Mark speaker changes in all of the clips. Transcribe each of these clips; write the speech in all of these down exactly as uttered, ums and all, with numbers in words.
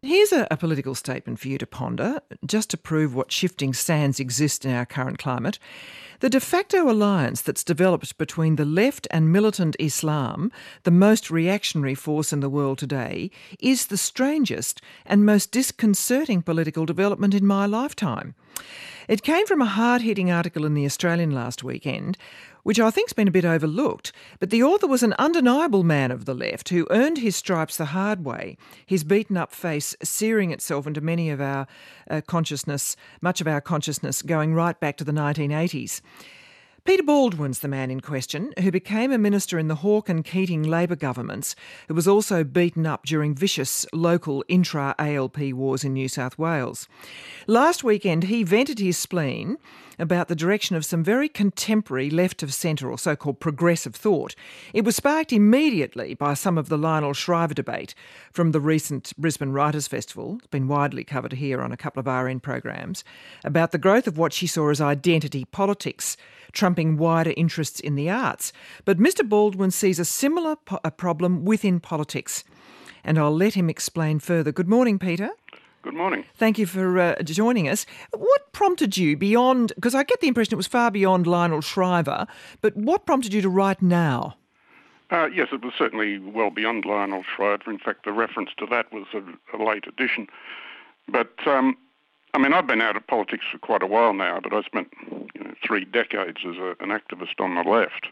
Speaker 1: Here's a, a political statement for you to ponder, just to prove what shifting sands exist in our current climate. The de facto alliance that's developed between the left and militant Islam, the most reactionary force in the world today, is the strangest and most disconcerting political development in my lifetime. It came from a hard-hitting article in The Australian last weekend, which I think's been a bit overlooked, but the author was an undeniable man of the left who earned his stripes the hard way, his beaten-up face searing itself into many of our uh, consciousness, much of our consciousness going right back to the nineteen eighties. Peter Baldwin's the man in question, who became a minister in the Hawke and Keating Labor governments, who was also beaten up during vicious local intra-A L P wars in New South Wales. Last weekend, he vented his spleen about the direction of some very contemporary left-of-centre or so-called progressive thought. It was sparked immediately by some of the Lionel Shriver debate from the recent Brisbane Writers' Festival, it's been widely covered here on a couple of R N programs, about the growth of what she saw as identity politics, trumping wider interests in the arts. But Mister Baldwin sees a similar po- a problem within politics, and I'll let him explain further. Good morning, Peter.
Speaker 2: Good morning.
Speaker 1: Thank you for uh, joining us. What prompted you beyond, because I get the impression it was far beyond Lionel Shriver, but what prompted you to write now?
Speaker 2: Uh, yes, it was certainly well beyond Lionel Shriver. In fact, the reference to that was a, a late addition. But, um, I mean, I've been out of politics for quite a while now, but I spent you know, three decades as a, an activist on the left.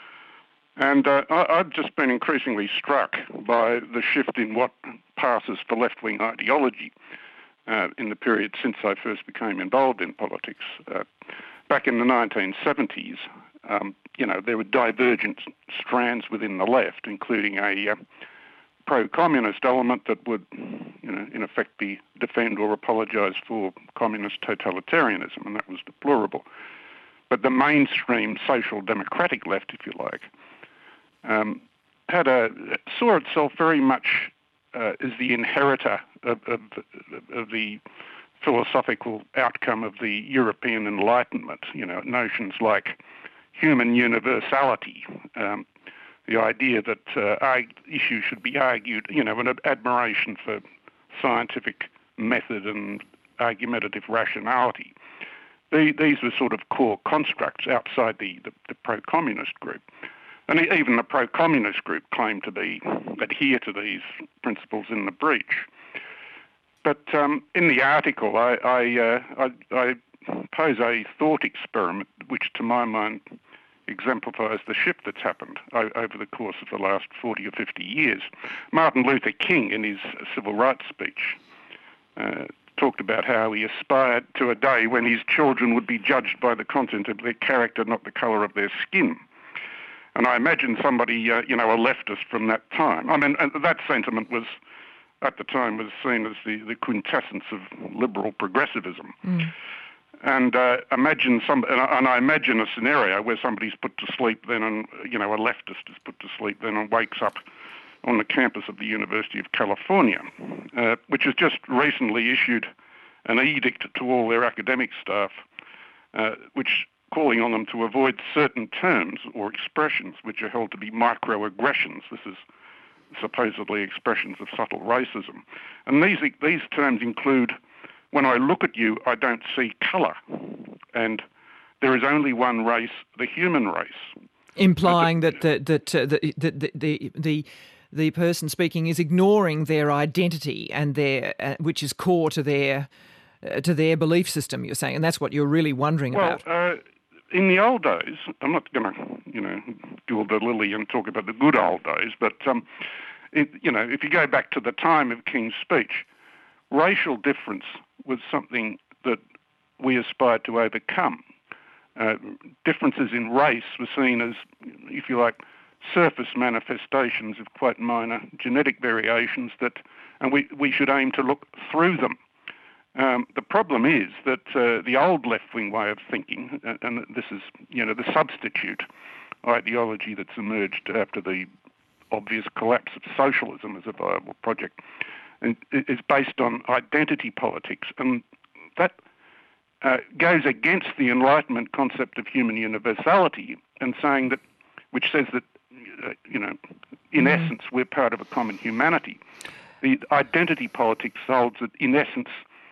Speaker 2: And uh, I, I've just been increasingly struck by the shift in what passes for left-wing ideology uh, in the period since I first became involved in politics. Uh, back in the nineteen seventies, um, you know, there were divergent strands within the left, including a uh, pro-communist element that would, you know, in effect be defend or apologise for communist totalitarianism, and that was deplorable. But the mainstream social democratic left, if you like, um, had a saw itself very much uh, as the inheritor of, of, of the philosophical outcome of the European Enlightenment. You know, notions like human universality, um, the idea that uh, arg- issues should be argued, you know, an admiration for scientific method and argumentative rationality. The, these were sort of core constructs outside the, the, the pro-communist group. And even the pro-communist group claimed to be adhere to these principles in the breach. But um, in the article, I, I, uh, I, I pose a thought experiment which, to my mind, exemplifies the shift that's happened over the course of the last forty or fifty years. Martin Luther King, in his civil rights speech, uh, talked about how he aspired to a day when his children would be judged by the content of their character, not the colour of their skin. And I imagine somebody, uh, you know, a leftist from that time. I mean, that sentiment was, at the time, was seen as the, the quintessence of liberal progressivism. Mm. And uh, imagine some, and I, and I imagine a scenario where somebody's put to sleep then, and you know, a leftist is put to sleep then, and wakes up on the campus of the University of California, uh, which has just recently issued an edict to all their academic staff, uh, which calling on them to avoid certain terms or expressions which are held to be microaggressions. This is supposedly expressions of subtle racism. And these these terms include, when I look at you, I don't see colour, and there is only one race, the human race.
Speaker 1: Implying that the, that, uh, the, the, the, the, the person speaking is ignoring their identity and their, uh, which is core to their uh, to their belief system, you're saying, and that's what you're really wondering
Speaker 2: well,
Speaker 1: about.
Speaker 2: Uh, in the old days, I'm not going to, you know, gild the lily and talk about the good old days, but, um, it, you know, if you go back to the time of King's speech, racial difference was something that we aspired to overcome. Uh, differences in race were seen as, if you like, surface manifestations of quite minor genetic variations that, and we, we should aim to look through them. Um, the problem is that uh, the old left-wing way of thinking, and, and this is, you know, the substitute ideology that's emerged after the obvious collapse of socialism as a viable project, and is based on identity politics, and that uh, goes against the Enlightenment concept of human universality, and saying that, which says that, uh, you know, in mm. essence, we're part of a common humanity. the identity politics holds that, in essence,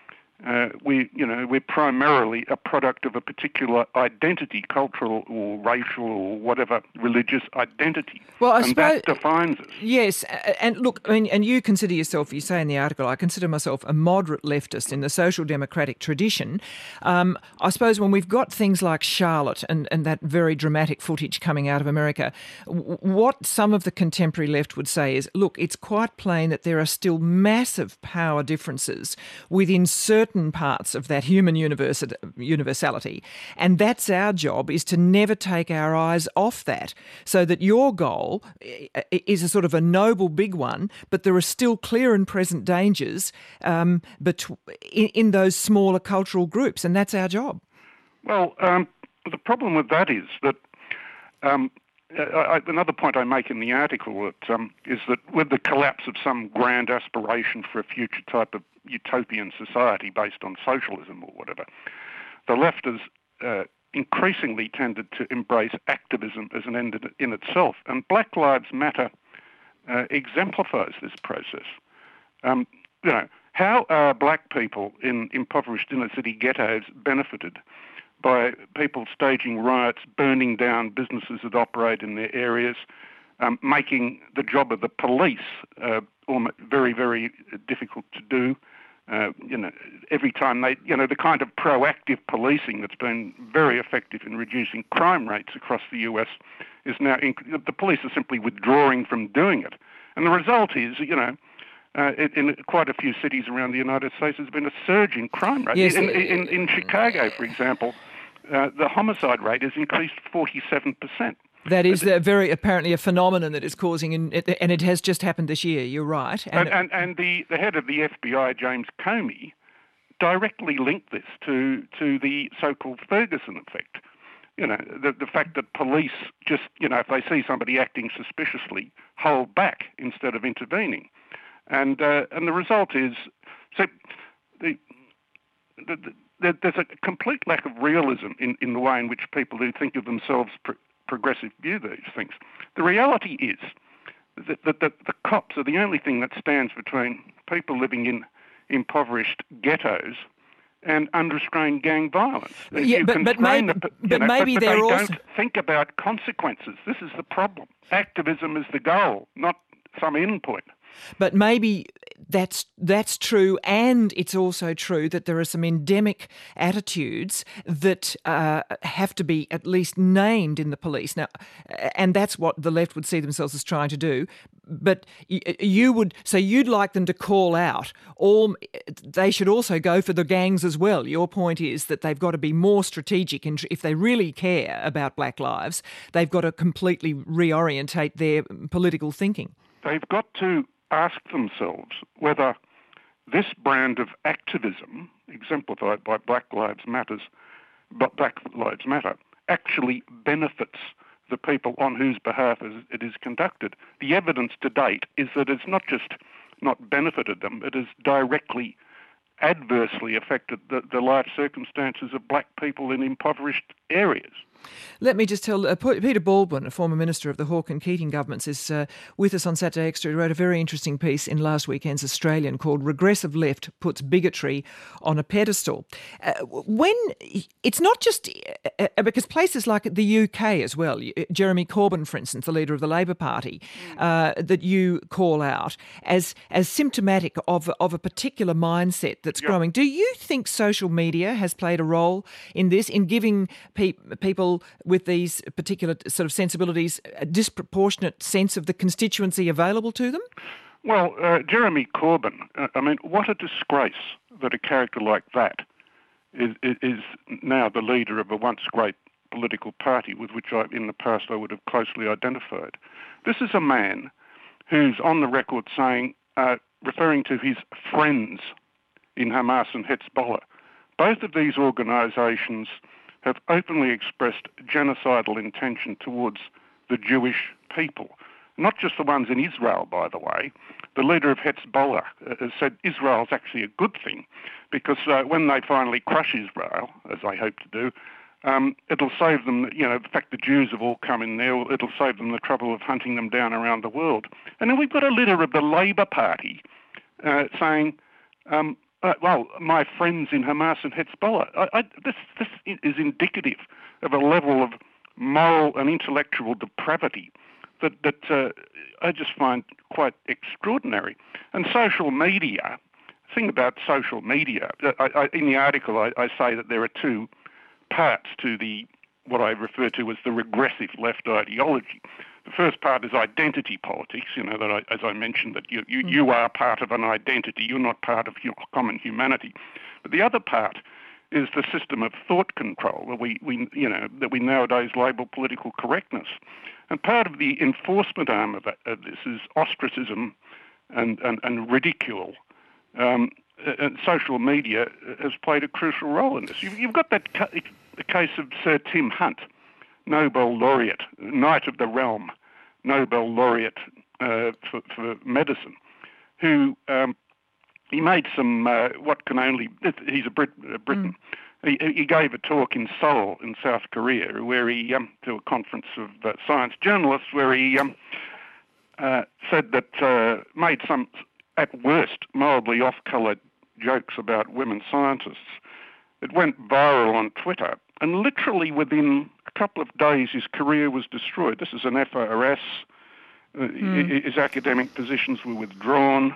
Speaker 2: Uh, we, you know, we're primarily a product of a particular identity, cultural or racial or whatever religious identity.
Speaker 1: Well, I
Speaker 2: and
Speaker 1: suppose
Speaker 2: that defines us.
Speaker 1: Yes, and look, I mean, and you consider yourself, you say in the article, I consider myself a moderate leftist in the social democratic tradition. Um, I suppose when we've got things like Charlotte and, and that very dramatic footage coming out of America, w- what some of the contemporary left would say is, look, it's quite plain that there are still massive power differences within certain parts of that human universe- universality. And that's our job, is to never take our eyes off that, so that your goal is a sort of a noble big one, but there are still clear and present dangers um, bet- in, in those smaller cultural groups, and that's our job.
Speaker 2: Well, um, the problem with that is that um, I, I, another point I make in the article that, um, is that with the collapse of some grand aspiration for a future type of utopian society based on socialism or whatever, the left has uh, increasingly tended to embrace activism as an end in itself. And Black Lives Matter uh, exemplifies this process. Um, you know, how are black people in impoverished inner city ghettos benefited by people staging riots, burning down businesses that operate in their areas, um, making the job of the police uh, very, very difficult to do? Uh, you know, every time they, you know, the kind of proactive policing that's been very effective in reducing crime rates across the U S is now, inc- the police are simply withdrawing from doing it. And the result is, you know, uh, in, in quite a few cities around the United States, there's been a surge in crime rate.
Speaker 1: Yes.
Speaker 2: In, in, in Chicago, for example, uh, the homicide rate has increased forty-seven percent.
Speaker 1: That is a very apparently a phenomenon that is causing, and it has just happened this year. You're right.
Speaker 2: And, and, and the, the head of the F B I, James Comey, directly linked this to to the so-called Ferguson effect. You know, the the fact that police just, you know, if they see somebody acting suspiciously, hold back instead of intervening, and uh, and the result is, so the, the, the there's a complete lack of realism in, in the way in which people who think of themselves Pr- progressive view these things. The reality is that, that, that the cops are the only thing that stands between people living in impoverished ghettos and unrestrained gang violence.
Speaker 1: Yeah,
Speaker 2: you
Speaker 1: but, but maybe,
Speaker 2: the,
Speaker 1: but
Speaker 2: know,
Speaker 1: maybe
Speaker 2: but, but
Speaker 1: they're
Speaker 2: they
Speaker 1: also...
Speaker 2: don't think about consequences. This is the problem. Activism is the goal, not some end point.
Speaker 1: But maybe that's that's true, and it's also true that there are some endemic attitudes that uh, have to be at least named in the police now, and that's what the left would see themselves as trying to do. But you would, so you'd like them to call out all. They should also go for the gangs as well. Your point is that they've got to be more strategic, and if they really care about Black lives, they've got to completely reorientate their political thinking.
Speaker 2: They've got to ask themselves whether this brand of activism, exemplified by Black Lives Matters, but Black Lives Matter, actually benefits the people on whose behalf it is conducted. The evidence to date is that it's not just not benefited them, it has directly adversely affected the, the life circumstances of black people in impoverished areas.
Speaker 1: Let me just tell, uh, Peter Baldwin, a former minister of the Hawke and Keating governments, is uh, with us on Saturday Extra. He wrote a very interesting piece in last weekend's Australian called "Regressive Left Puts Bigotry on a Pedestal." Uh, when it's not just uh, because places like the U K as well, Jeremy Corbyn, for instance, the leader of the Labor Party, uh, that you call out as as symptomatic of of a particular mindset that's yep. growing. Do you think social media has played a role in this, in giving pe- people with these particular sort of sensibilities a disproportionate sense of the constituency available to them?
Speaker 2: Well, uh, Jeremy Corbyn, uh, I mean, what a disgrace that a character like that is, is now the leader of a once great political party with which I, in the past I would have closely identified. This is a man who's on the record saying, uh, referring to his friends in Hamas and Hezbollah. Both of these organisations have openly expressed genocidal intention towards the Jewish people. Not just the ones in Israel, by the way. The leader of Hezbollah has said Israel's actually a good thing because uh, when they finally crush Israel, as they hope to do, um, it'll save them, you know, the fact the Jews have all come in there, it'll save them the trouble of hunting them down around the world. And then we've got a leader of the Labor Party uh, saying, um, uh, well, my friends in Hamas and Hezbollah. I, I, this, this is indicative of a level of moral and intellectual depravity that, that uh, I just find quite extraordinary. And social media, the thing about social media, I, I, in the article I, I say that there are two parts to the what I refer to as the regressive left ideology. The first part is identity politics, you know, that I, as I mentioned, that you, you, you are part of an identity, you're not part of your common humanity. But the other part is the system of thought control that we, we you know, that we nowadays label political correctness. And part of the enforcement arm of, that, of this is ostracism and, and, and ridicule. Um, and social media has played a crucial role in this. You've, you've got that ca- the case of Sir Tim Hunt, Nobel laureate, Knight of the Realm, Nobel laureate uh, for, for medicine, who um, he made some uh, what can only he's a Brit, a Briton. Mm. He, he gave a talk in Seoul in South Korea, where he um, to a conference of uh, science journalists, where he um, uh, said that uh, made some at worst mildly off-coloured jokes about women scientists. It went viral on Twitter, and literally within a couple of days his career was destroyed. This is an F R S. Uh, mm. His academic positions were withdrawn.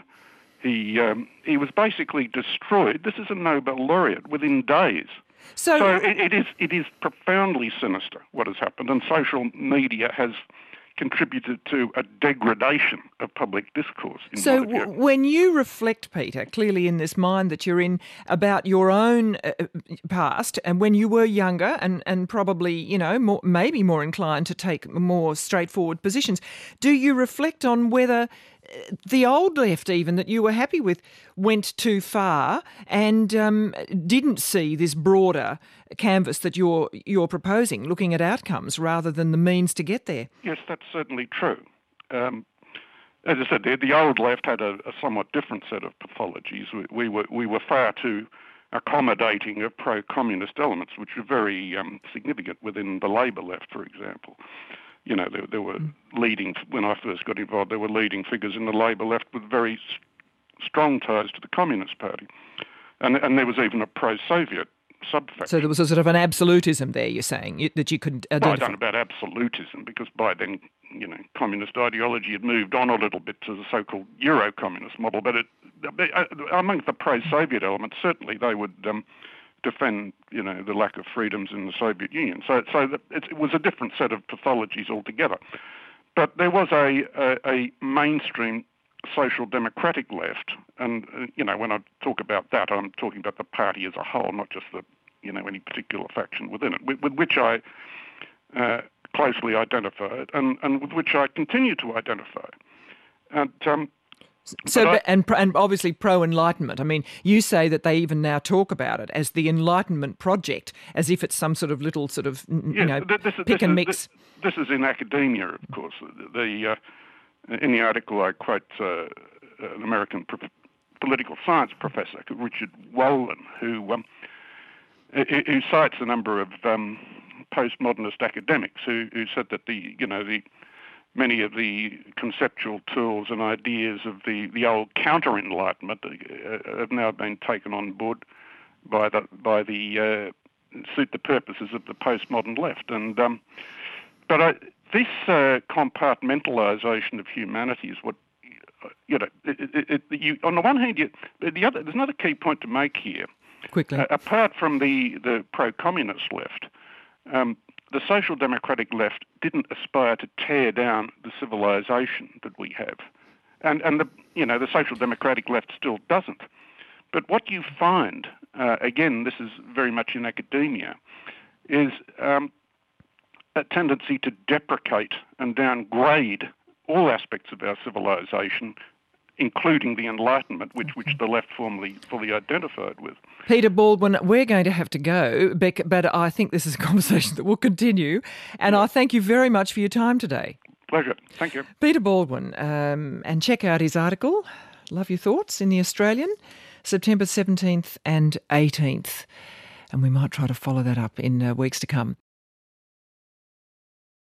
Speaker 2: He um, he was basically destroyed. This is a Nobel laureate within days. So, so it, it is it is profoundly sinister what has happened, and social media has contributed to a degradation of public discourse. In
Speaker 1: so w- when you reflect, Peter, clearly in this mind that you're in about your own uh, past and when you were younger and, and probably, you know, more, maybe more inclined to take more straightforward positions, do you reflect on whether the old left even that you were happy with went too far and um, didn't see this broader canvas that you're you're proposing, looking at outcomes rather than the means to get there?
Speaker 2: Yes, that's certainly true. Um, as I said, the, the old left had a, a somewhat different set of pathologies. We, we were we were far too accommodating of pro-communist elements, which are very um, significant within the Labor left, for example. You know, there, there were leading, when I first got involved, there were leading figures in the Labor left with very s- strong ties to the Communist Party. And, and there was even a pro-Soviet subfaction.
Speaker 1: So there was a sort of an absolutism there, you're saying, you, that you could identify?
Speaker 2: Well, I don't know about absolutism, because by then, you know, communist ideology had moved on a little bit to the so-called Euro-communist model. But it, uh, among the pro-Soviet elements, certainly they would Um, defend, you know, the lack of freedoms in the Soviet Union. So, so it was a different set of pathologies altogether. But there was a, a, a mainstream social democratic left, and uh, you know, when I talk about that, I'm talking about the party as a whole, not just the, you know, any particular faction within it, with, with which I uh, closely identified, and, and with which I continue to identify. And um,
Speaker 1: So,
Speaker 2: but
Speaker 1: I, and and obviously pro-enlightenment. I mean, you say that they even now talk about it as the Enlightenment Project, as if it's some sort of little sort of, you
Speaker 2: yes,
Speaker 1: know,
Speaker 2: this,
Speaker 1: pick
Speaker 2: this
Speaker 1: and
Speaker 2: is,
Speaker 1: mix.
Speaker 2: This, this is in academia, of course. The uh, in the article I quote uh, an American pro- political science professor, Richard Wolin, who um, who cites a number of um, postmodernist academics who, who said that the you know the many of the conceptual tools and ideas of the, the old counter-enlightenment uh, have now been taken on board by the by the uh, suit the purposes of the postmodern left. And um, but I, this uh, compartmentalisation of humanity is what you know. It, it, it, you, on the one hand, you, the other there's another key point to make here.
Speaker 1: Quickly,
Speaker 2: uh, apart from the the pro-communist left. Um, The social democratic left didn't aspire to tear down the civilization that we have, and and the you know the social democratic left still doesn't. But what you find, uh, again, this is very much in academia, is um, a tendency to deprecate and downgrade all aspects of our civilization, including the Enlightenment, which which the left formerly fully identified with.
Speaker 1: Peter Baldwin, we're going to have to go, but I think this is a conversation that will continue, and I thank you very much for your time today.
Speaker 2: Pleasure. Thank you.
Speaker 1: Peter Baldwin, um, and check out his article, Love Your Thoughts, in The Australian, September seventeenth and eighteenth, and we might try to follow that up in uh, weeks to come.